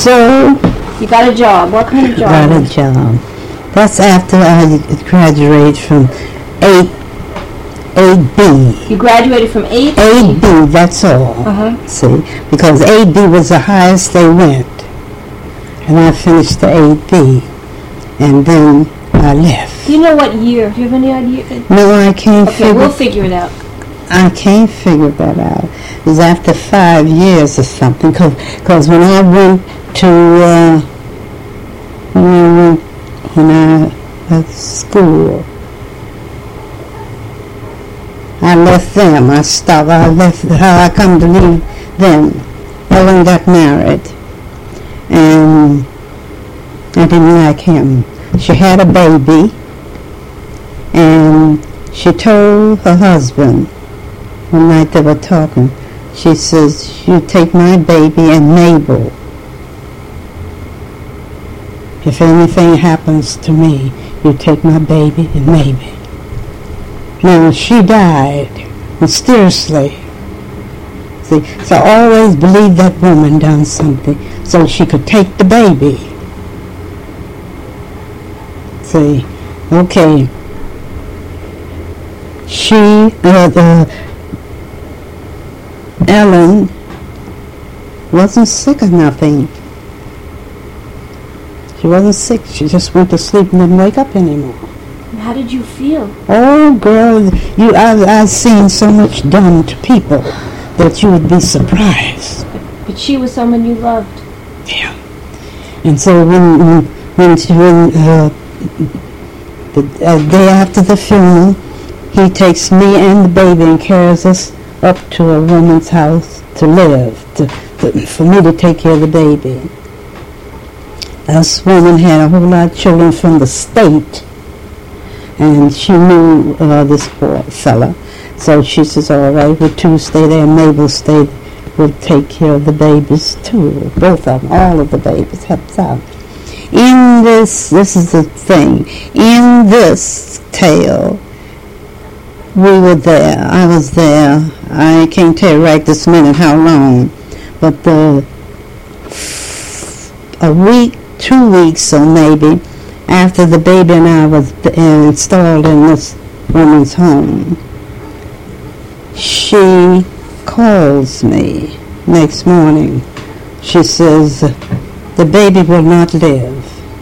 So you got a job. What kind of job? Got a job. That's after I graduated from AB. You graduated from AB? AB, that's all. See, because AB was the highest they went. And I finished the AB. And then I left. Do you know what year? Do you have any idea? No, I can't figure. Okay, we'll figure it out. I can't figure that out. It was after 5 years or something. Because when I went to when I at school, I left them. I left. How I come to leave them. Ellen got married, and I didn't like him. She had a baby, and she told her husband one night they were talking. She says, "You take my baby and Mabel. If anything happens to me, you take my baby and Mabel." Now, she died mysteriously. See, so I always believed that woman done something so she could take the baby. See, okay. Ellen wasn't sick or nothing. She wasn't sick. She just went to sleep and didn't wake up anymore. How did you feel? Oh, girl, I've seen so much done to people that you would be surprised. But she was someone you loved. Yeah. And so when the day after the funeral, he takes me and the baby and carries us up to a woman's house to live, for me to take care of the baby. This woman had a whole lot of children from the state, and she knew this poor fella. So she says, all right, we'll two stay there, and Mabel stay. We'll take care of the babies too. Both of them, all of the babies, helps out. In this is the thing, in this tale, we were there. I was there. I can't tell you right this minute how long, but a week, 2 weeks or maybe, after the baby and I was installed in this woman's home, she calls me next morning. She says, the baby will not live.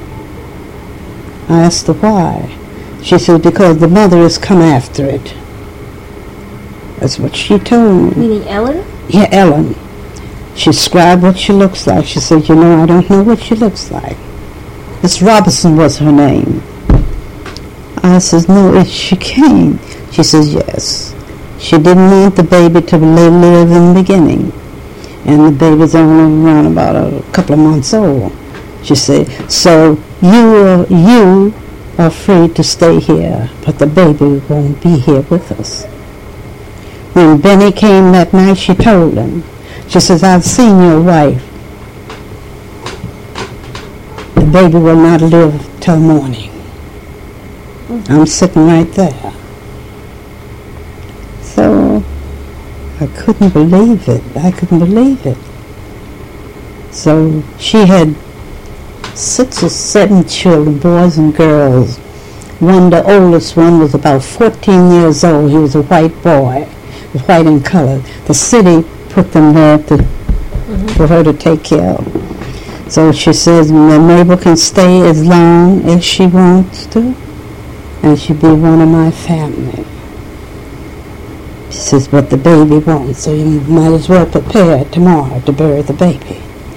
I asked her why. She said, because the mother has come after it. That's what she told me. Meaning Ellen? Yeah, Ellen. She described what she looks like. She said, I don't know what she looks like. Miss Robertson was her name. I said, no, she came. She says, yes. She didn't want the baby to live in the beginning. And the baby's only around about a couple of months old. She said, so you are free to stay here, but the baby won't be here with us. When Benny came that night, she told him, she says, I've seen your wife. The baby will not live till morning. I'm sitting right there. So I couldn't believe it. So she had 6 or 7 children, boys and girls. The oldest one was about 14 years old. He was a white boy, white in color. The city put them there for her to take care of. So she says, Mabel can stay as long as she wants to, and she'll be one of my family. She says, but the baby won't, so you might as well prepare tomorrow to bury the baby.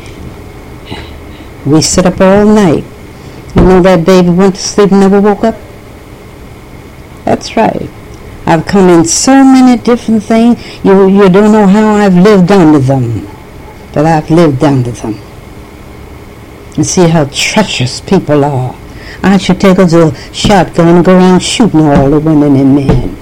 We sit up all night. That baby went to sleep and never woke up? That's right. I've come in so many different things, you don't know how I've lived under them. But I've lived under them. And see how treacherous people are. I should take a shotgun and go around shooting all the women and men.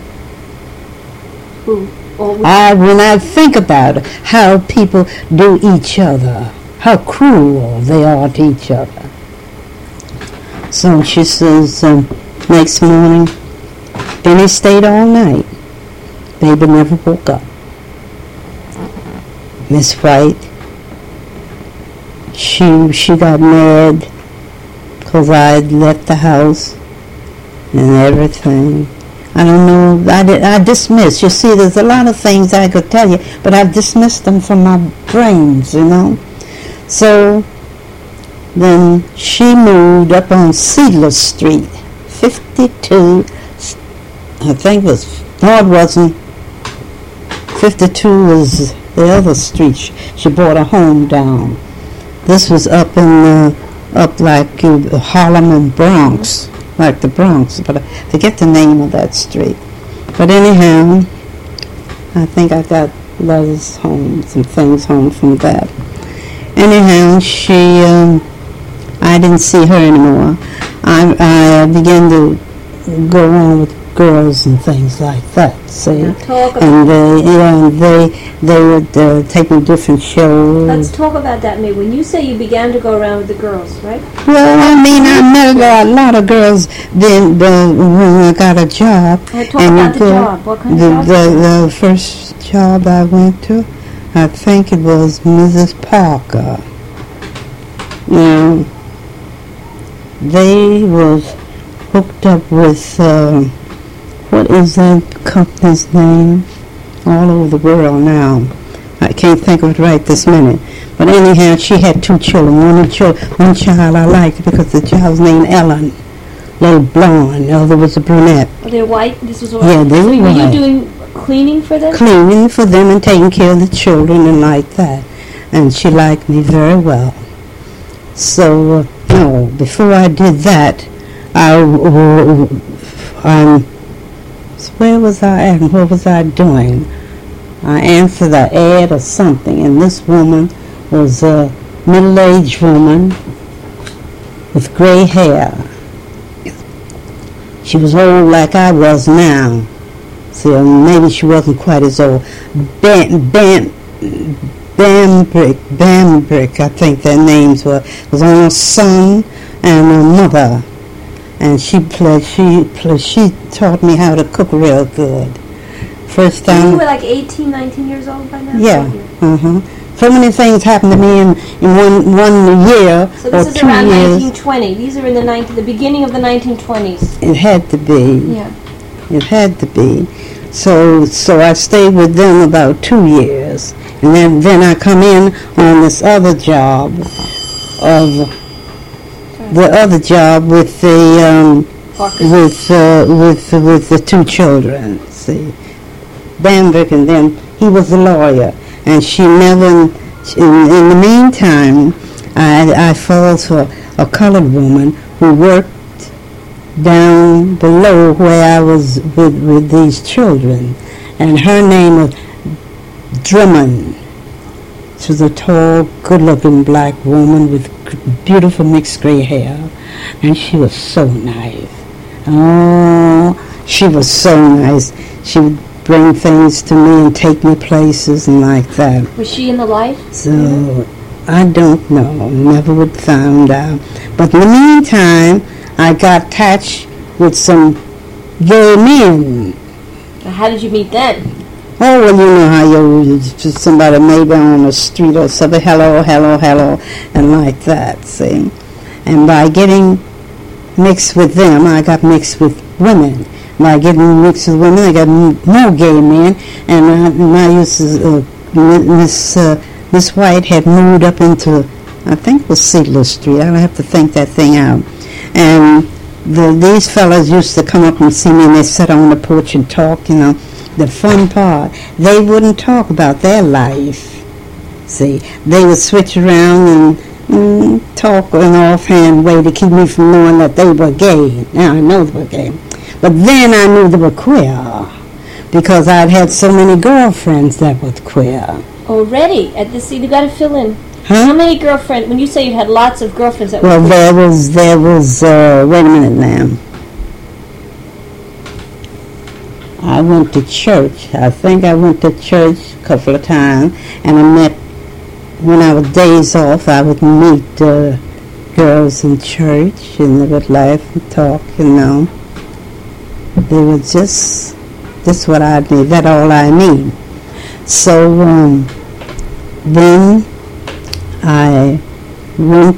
When I think about it, how people do each other, how cruel they are to each other. So she says, next morning, Benny stayed all night. Baby never woke up. Miss White she got mad because I left the house and everything. I don't know. I dismissed. You see, there's a lot of things I could tell you, but I've dismissed them from my brains, you know. So then she moved up on Cedar Street, 52. I think it was, no, it wasn't. 52 was the other street. She bought a home down. This was up in up like Harlem and Bronx, like the Bronx, but I forget the name of that street. But anyhow, I think I got letters home, some things home from that. Anyhow, I didn't see her anymore. I began to go on with girls and things like that. See, and they would take me to different shows. Let's talk about that, May. When you say you began to go around with the girls, right? Well, I mean, I met a lot of girls when I got a job. Talk about the job. What kind of job? The first job I went to, I think it was Mrs. Parker. Now, they was hooked up with, what is that company's name? All over the world now. I can't think of it right this minute. But anyhow, she had two children. One child I liked because the child's named Ellen. Little blonde. The other was a brunette. Are they white? This was white? Yeah, they were white. Were you doing cleaning for them? Cleaning for them and taking care of the children and like that. And she liked me very well. So, no, before I did that, where was I at and what was I doing? I answered an ad or something, and this woman was a middle-aged woman with gray hair. She was old like I was now. So maybe she wasn't quite as old. Bambrick, I think their names were. It was on a son and a mother. And she taught me how to cook real good. First time. You were like 18, 19 years old by now? Yeah. So many things happened to me in one year so this or is 2 around years. 1920. These are in the beginning of the 1920s. It had to be. Yeah. It had to be. So I stayed with them about 2 years. And then I come in on this other job with the with the two children. See, Bambrick, and then he was a lawyer, and she never. In the meantime, I fell for a colored woman who worked down below where I was with these children, and her name was Drummond. She was a tall, good-looking black woman with beautiful mixed gray hair, and she was so nice. Oh, she was so nice. She would bring things to me and take me places and like that. Was she in the life? So, I don't know. Never would find out. But in the meantime, I got attached with some gay men. How did you meet them? Oh, well, you know how you just somebody maybe on the street or something, hello, and like that, see. And by getting mixed with them, I got mixed with women. By getting mixed with women, I got more gay men, and I used to, Miss White had moved up into, I think it was Cedar Street. I have to think that thing out. And these fellas used to come up and see me, and they'd sit on the porch and talk, you know. The fun part, they wouldn't talk about their life. See, they would switch around and talk in an offhand way to keep me from knowing that they were gay. Now I know they were gay. But then I knew they were queer because I'd had so many girlfriends that were queer. Already? At this, you got to fill in. Huh? How many girlfriends, when you say you had lots of girlfriends that were queer? Well, there was, wait a minute now. I went to church. I think I went to church a couple of times, and I met, when I was days off, I would meet girls in church, and they would laugh and talk, you know. They were just what I need. That's all I need. So then I went,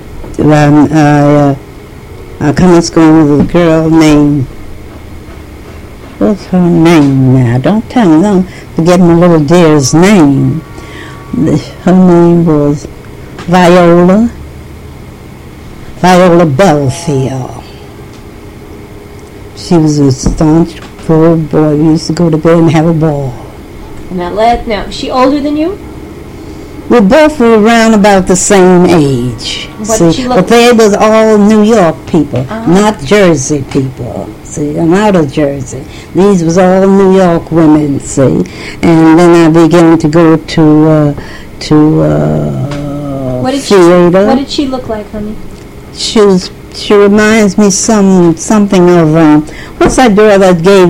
I come to school with a girl named, what's her name now? Don't tell me, don't forget my little dear's name. Her name was Viola Belfield. She was a staunch good boy. We used to go to bed and have a ball. Now, is she older than you? We both were around about the same age. What did she look but they was all New York people, not Jersey people. See, I'm out of Jersey. These was all New York women, see. And then I began to go to theater. What did she look like, honey? She reminds me something of what's that girl that gave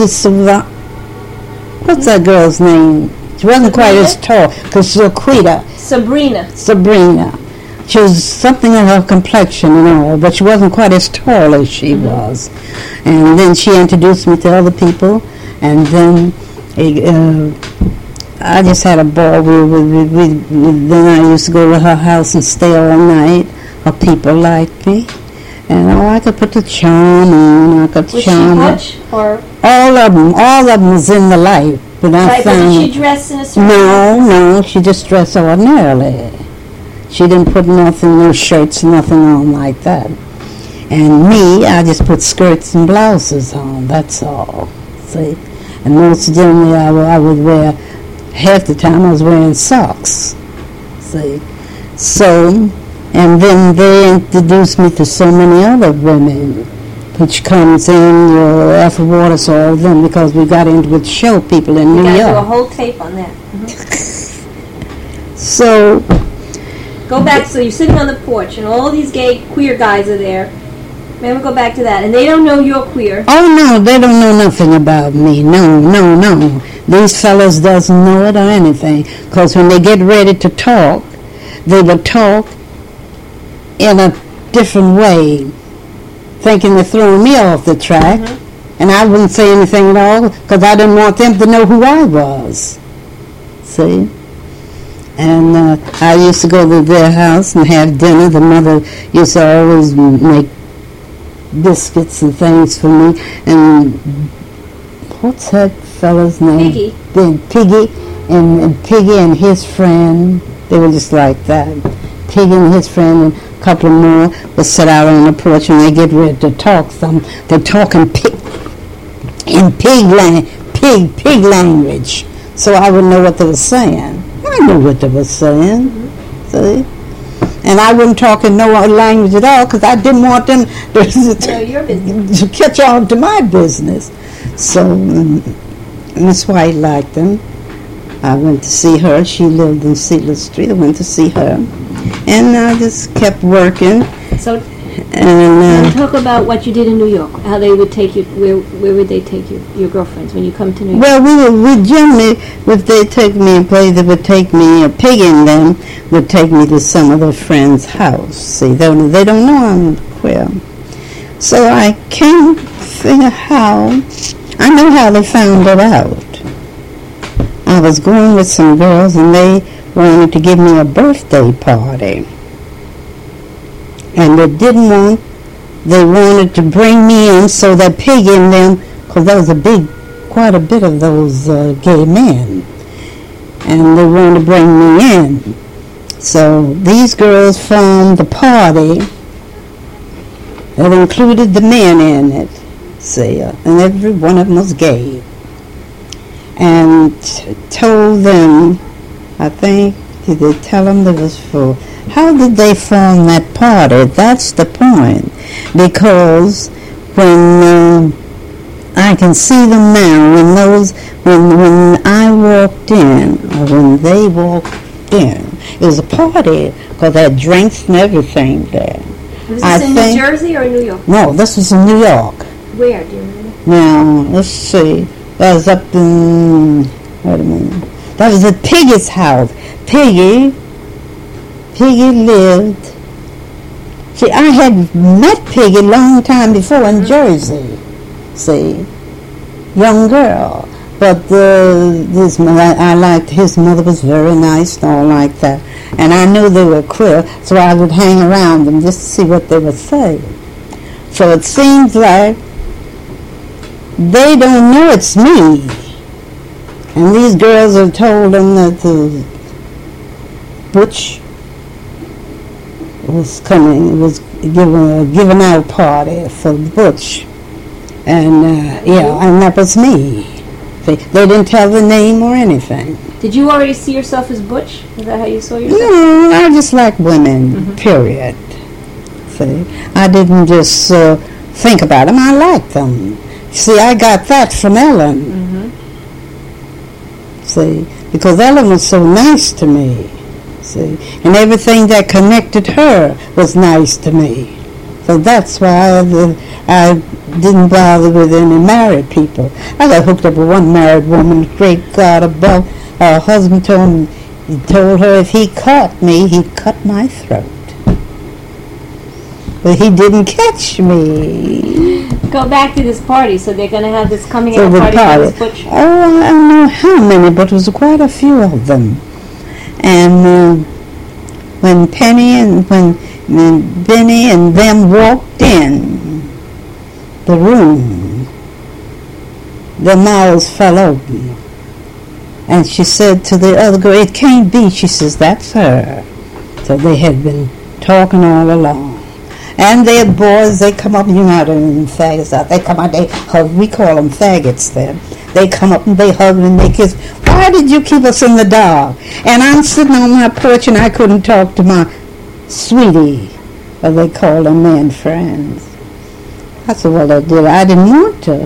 what's that girl's name? She wasn't quite as tall because she's Laquita. Sabrina. She was something of her complexion and all, but she wasn't quite as tall as she was. And then she introduced me to other people, and then I just had a ball. Then I used to go to her house and stay all night. Her people liked me. And I could put the charm on. Was she much, or all of them was in the light. But I found did she dress in a certain way? No, she just dressed ordinarily. She didn't put no shirts, nothing on like that. And me, I just put skirts and blouses on. That's all. See, and most generally I would wear. Half the time I was wearing socks. See, so. And then they introduced me to so many other women, which comes in, Alpha Waters, all of them, because we got into with show people in New York. You got to do a whole tape on that. So. Go back, so you're sitting on the porch, and all these gay, queer guys are there. Maybe we'll go back to that. And they don't know you're queer. Oh, no, they don't know nothing about me. No. These fellas doesn't know it or anything, because when they get ready to talk, they would talk in a different way, thinking they're throwing me off the track, and I wouldn't say anything at all because I didn't want them to know who I was. See? And I used to go to their house and have dinner. The mother used to always make biscuits and things for me. And what's that fella's name? Piggy. Piggy and his friend, they were just like that. Piggy and his friend and a couple more would sit out on the porch and they get ready to talk. They're talking pig language. So I would know what they were saying. I knew what they were saying. See? And I wouldn't talk in no language at all because I didn't want them to catch on to my business. So Miss White liked them. I went to see her. She lived in Sealer Street. I went to see her. And I just kept working. So, and talk about what you did in New York. How they would take you. Where would they take you? Your girlfriends when you come to New York. Well, we generally, if they take me and play, they would take me. Piggy and them would take me to some of their friends' house. See, they don't know I'm queer. So I can't figure how. I know how they found it out. I was going with some girls and they wanted to give me a birthday party. And they wanted to bring me in so that Piggy and them, because there was quite a bit of those gay men. And they wanted to bring me in. So these girls formed the party that included the men in it. See, and every one of them was gay. And told them, I think, did they tell them there was full? How did they form that party? That's the point. Because when I can see them now, when I walked in, or when they walked in, it was a party because they had drinks and everything there. Was this in New Jersey or New York? No, this was in New York. Where, do you remember? Now, let's see. That was up in, wait a minute. That was at Piggy's house. Piggy lived. See, I had met Piggy a long time before in Jersey. See, young girl. But I liked his mother was very nice and all like that. And I knew they were queer, so I would hang around them just to see what they would say. So it seems like they don't know it's me. And these girls have told them that the Butch was coming, was giving out party for Butch. And and that was me. They didn't tell the name or anything. Did you already see yourself as Butch? Is that how you saw yourself? No, I just like women, period. See, I didn't just think about them, I liked them. See, I got that from Ellen. See, because Ellen was so nice to me. See, and everything that connected her was nice to me. So that's why I didn't bother with any married people. I got hooked up with one married woman, great God above. Her husband told her if he caught me, he'd cut my throat. But he didn't catch me. Go back to this party. So they're going to have this coming out party for this Butch. Oh, I don't know how many, but it was quite a few of them. And when Penny and when Benny and them walked in the room, their mouths fell open. And she said to the other girl, "It can't be." She says, "That's her." So they had been talking all along. And their boys, they come up, you know how them faggots out. They come out, they hug. We call them faggots then. They come up and they hug and they kiss. "Why did you keep us in the dark?" And I'm sitting on my porch and I couldn't talk to my sweetie, or they call them men friends. I said, "Well, they did. I didn't want to."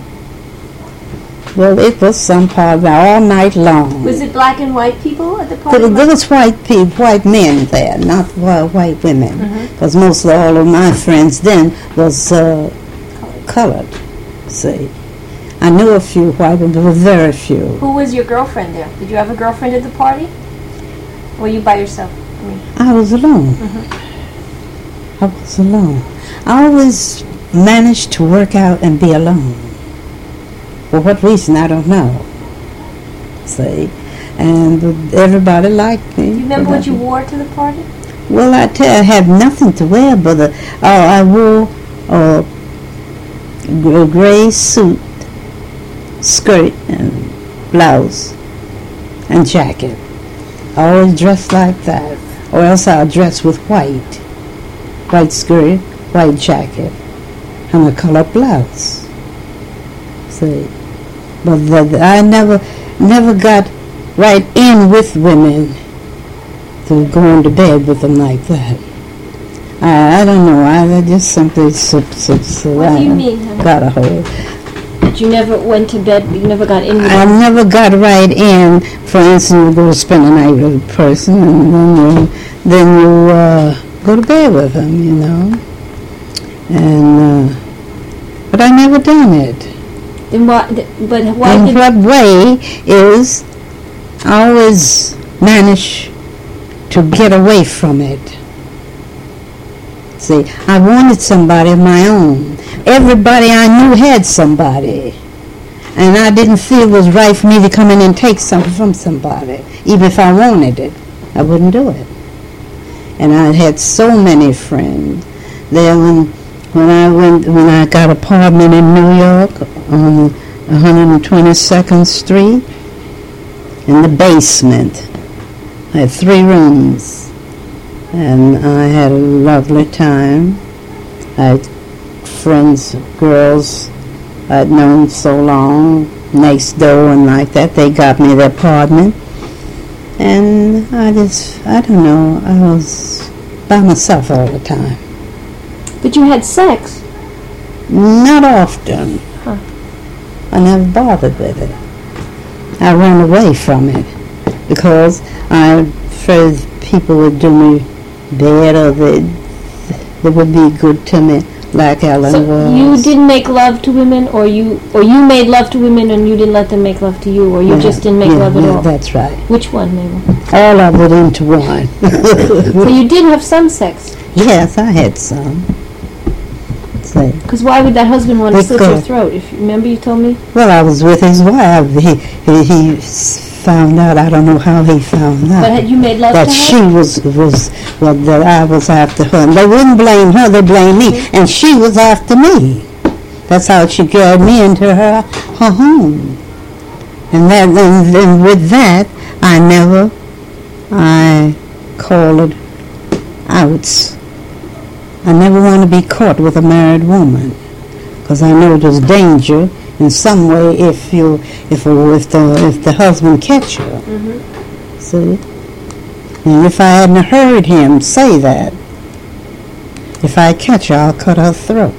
Well, it was some party all night long. Was it black and white people at the party? There was white men there, not white women, because most of all of my friends then was colored. See, I knew a few white women, but very few. Who was your girlfriend there? Did you have a girlfriend at the party? Or were you by yourself? I was alone. I was alone. I always managed to work out and be alone. For what reason, I don't know. See, and everybody liked me. Do you remember what you wore to the party? Well, I had nothing to wear, but I wore a gray suit, skirt, and blouse, and jacket. I always dressed like that, or else I'll dress with white skirt, white jacket, and a colored blouse. See, but I never got right in with women to go into bed with them like that. I don't know. I just simply What do you mean, honey? got a hold. But you never went to bed. You never got in with I them? never got right in. For instance, you go to spend the night with a person, and then you go to bed with them, you know. And but I never done it. Then why? But why In did? what way is I always manage to get away from it. See, I wanted somebody of my own. Everybody I knew had somebody. And I didn't feel it was right for me to come in and take something from somebody. Even if I wanted it, I wouldn't do it. And I had so many friends. There when I got an apartment in New York on 122nd Street, in the basement. I had 3 rooms, and I had a lovely time. I had friends, girls I'd known so long, next door and like that. They got me the apartment, and I don't know, I was by myself all the time. But you had sex. Not often. Huh. I never bothered with it. I ran away from it because I afraid people would do me bad, or they would be good to me like Ellen So was. you didn't make love to women, or you made love to women and you didn't let them make love to you, or you just didn't make love at all? That's right. Which one, Mabel? All of it into one. So you did have some sex. Yes, I had some. See. Because why would that husband want to slit your Because- throat? If you remember, you told me. Well, I was with his wife. He found out. I don't know how he found out. But had you made love That to she her? well, that I was after her. And they wouldn't blame her, they blamed me. Mm-hmm. And she was after me. That's how she carried me into her home. And then with that, I call it outs. I never want to be caught with a married woman. Because I know there's danger in some way if the husband catch her. Mm-hmm. See? And if I hadn't heard him say that, if I catch her, I'll cut her throat.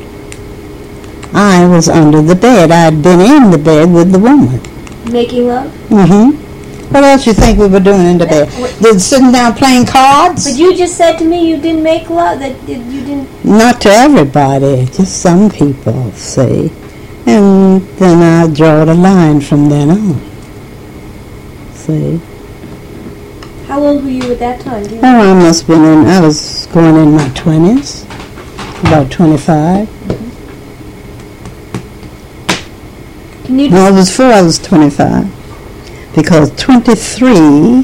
I was under the bed. I'd been in the bed with the woman. Making love? Mm-hmm. What else you think we were doing in the bed? Sitting down playing cards? But you just said to me you didn't make love. That you didn't. Not to everybody, just some people, see? And then I draw the line from then on. See? How old were you at that time? Do you Oh, I was going in my 20s, about 25. Can you? No, it was before I was 25. Because 23,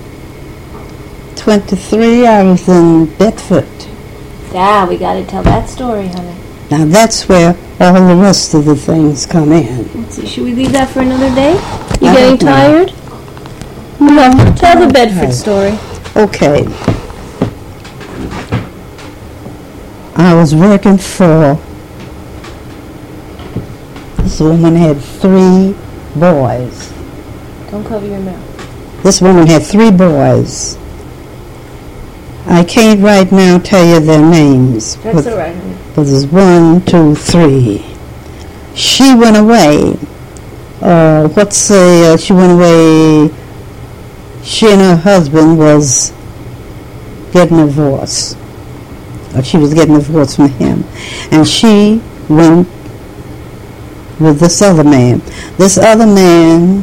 I was in Bedford. Yeah, we got to tell that story, honey. Now that's where all the rest of the things come in. Let's see. Should we leave that for another day? You I getting don't know. tired? No. Tell the Bedford Okay. story. Okay. I was working for, this woman had 3 boys. Don't cover your mouth. This woman had 3 boys. I can't right now tell you their names. That's all right, honey. But there's 1, 2, 3. She went away. She went away. She and her husband was getting a divorce. Or she was getting a divorce from him. And she went with this other man. This other man,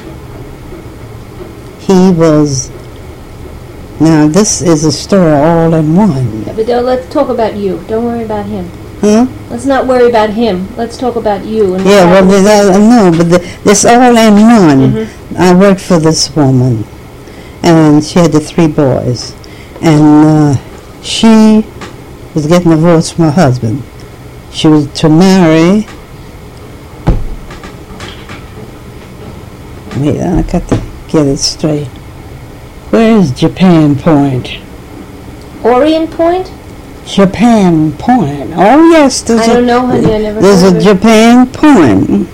now this is a story all in one. Yeah, but let's talk about you. Don't worry about him. Huh? Let's not worry about him. Let's talk about you. And Yeah, well, this all in one. Mhm. I worked for this woman, and she had the 3 boys, and she was getting divorced from her husband. She was to marry. Wait, I got to get it straight. Where is Japan Point? Orient Point? Japan Point. Oh yes, I don't know, honey. I never There's heard a of it. Japan Point.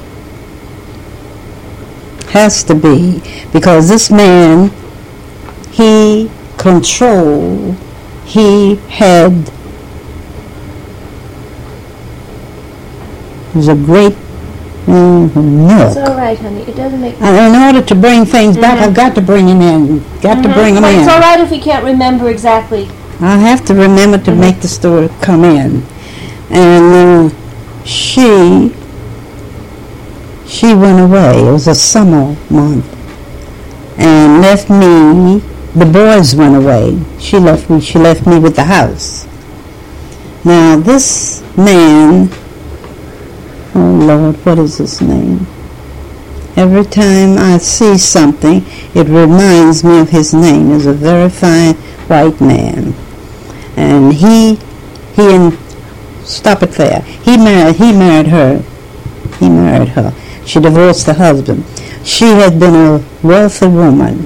Has to be, because this man, he controlled, he was a great It's milk. all right, honey. It doesn't make. And in order to bring things back, Mhm. I've got to bring him in. Got to bring him But in. it's all right if we can't remember exactly. I have to remember to make the story come in. And she went away. It was a summer month. And left me, the boys went away. She left me with the house. Now this man, oh Lord, what is his name? Every time I see something, it reminds me of his name. He's a very fine white man. And stop it there. He married her. She divorced the husband. She had been a wealthy woman.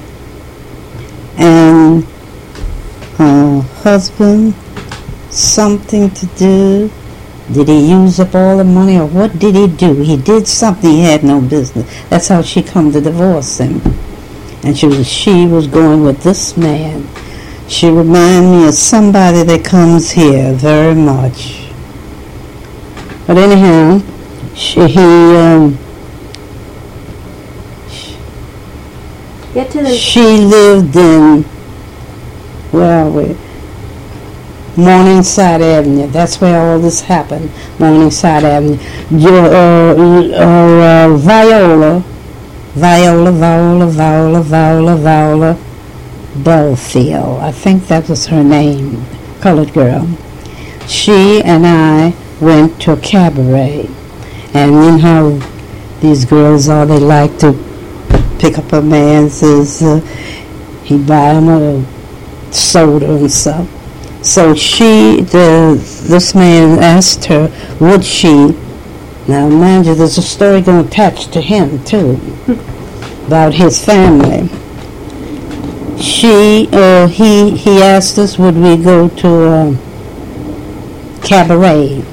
And her husband, something to do. Did he use up all the money, or what did he do? He did something he had no business. That's how she come to divorce him. And she was going with this man. She reminded me of somebody that comes here very much. But anyhow, Get to the. she lived in, where are we? Morningside Avenue. That's where all this happened. Morningside Avenue. Viola Belfield. I think that was her name. Colored girl. She and I went to a cabaret. And you know how these girls are, they like to pick up a man, says he buy him a soda and stuff. So this man asked her, would she, now mind you, there's a story going to attach to him too, about his family. He asked us, would we go to cabaret?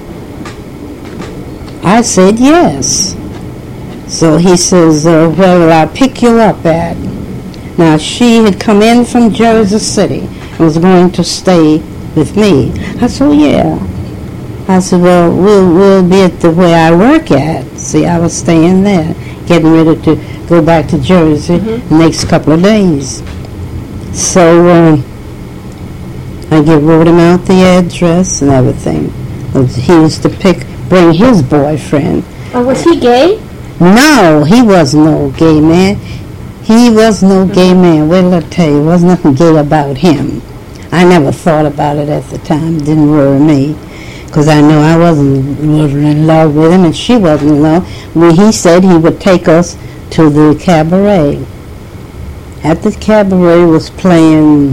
I said yes. So he says, where will I pick you up at? Now she had come in from Jersey City and was going to stay with me. I said, oh, yeah. I said, well, we'll be at the where I work at. See, I was staying there, getting ready to go back to Jersey the next couple of days. So I wrote him out the address and everything. He used to bring his boyfriend. Oh, was he gay? No, he was no gay man. He was no gay man. Wait till I tell you, there was nothing gay about him. I never thought about it at the time. It didn't worry me, because I know I wasn't in love with him, and she wasn't in love. When he said he would take us to the cabaret. At the cabaret was playing,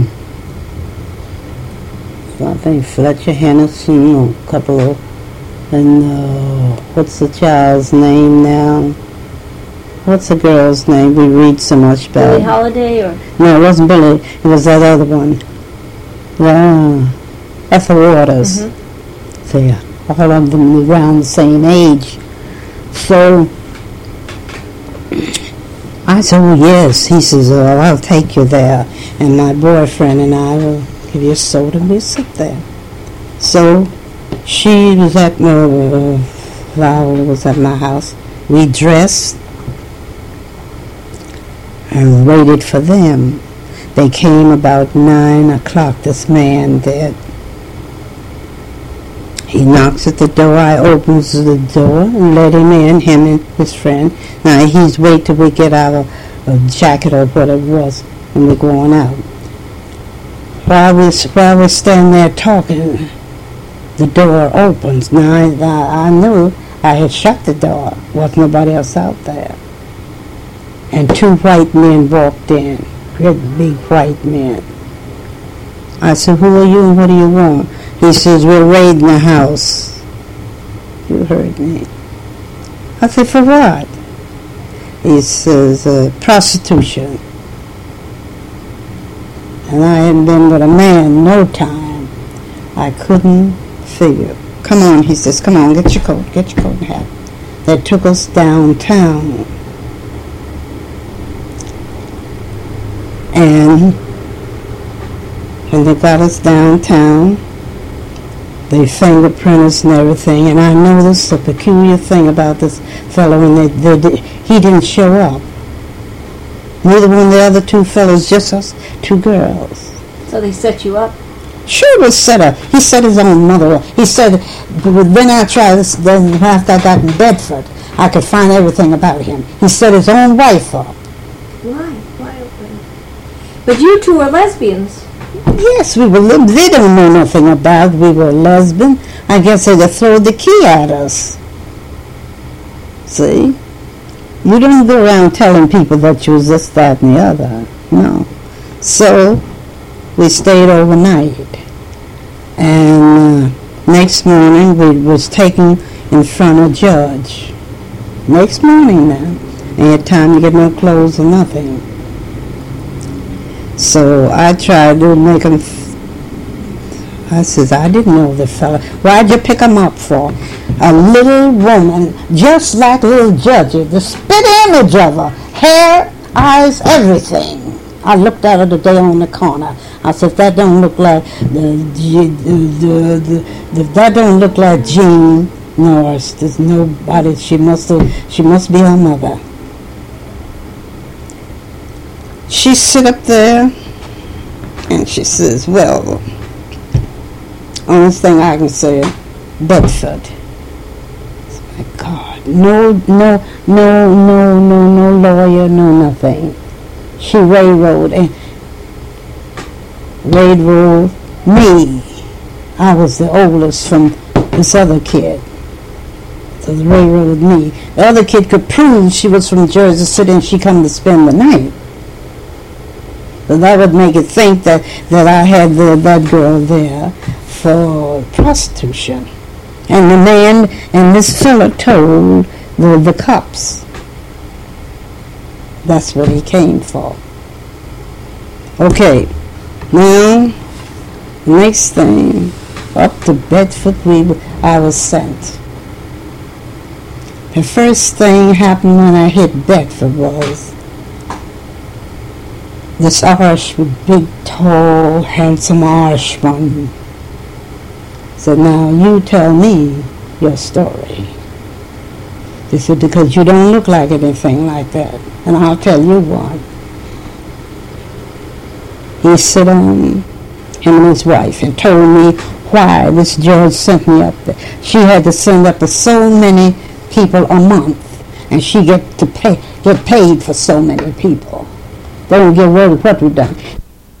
I think Fletcher Henderson, a couple of, and what's the child's name now? What's the girl's name we read so much about? Billie Holiday or? No, it wasn't Billie. It was that other one. Yeah, Ethel Waters. So yeah, all of them around the same age. So I said, oh yes. He says, oh, I'll take you there, and my boyfriend and I will give you a soda and we'll sit there. So she was at Viola was at my house. We dressed and waited for them. They came about 9 o'clock, this man did. He knocks at the door. I opens the door and let him in, him and his friend. Now he's wait till we get our jacket or whatever it was and we're going out. While we're standing there talking, the door opens. Now I knew I had shut the door. Wasn't nobody else out there. And 2 white men walked in. Great big white men. I said, who are you and what do you want? He says, we're raiding the house. You heard me. I said, for what? He says, prostitution. And I hadn't been with a man no time. I couldn't figure. Come on, he says, come on, get your coat and hat. They took us downtown. And when they got us downtown, they fingerprinted us and everything. And I noticed a peculiar thing about this fellow, and he didn't show up. Neither one of the other 2 fellows, just us 2 girls. So they set you up? Sure was set up. He set his own mother up. He said, then I tried this, then after I got in Bedford, I could find everything about him. He set his own wife up. Why? But you 2 are lesbians. Yes, we were. They don't know nothing about we were lesbian. I guess they'd have thrown the key at us. See? You don't go around telling people that you was this, that, and the other. No. So, we stayed overnight. And next morning, we was taken in front of a judge. Next morning now. Ain't had time to get no clothes or nothing. So I tried to make him. I says, I didn't know the fella. Why'd you pick him up for? A little woman, just like little Judgy, the spit image of her, hair, eyes, everything. I looked at her today on the corner. I said, that don't look like that don't look like Jean Norris. There's nobody. She must be her mother. She sit up there, and she says, well, only thing I can say is Bedford. My God, no lawyer, no nothing. She railroaded me. I was the oldest from this other kid. So the railroad me. The other kid could prove she was from Jersey City and she come to spend the night. So that would make it think that I had that girl there for prostitution. And the man and this fella told the cops. That's what he came for. Okay, now, next thing, up to Bedford I was sent. The first thing happened when I hit Bedford was this Irishman, big, tall, handsome Irishman, said, now you tell me your story. He said, because you don't look like anything like that. And I'll tell you what. He sit down, him and his wife, and told me why this judge sent me up there. She had to send up to so many people a month, and she get paid for so many people. They don't get rid of what we done.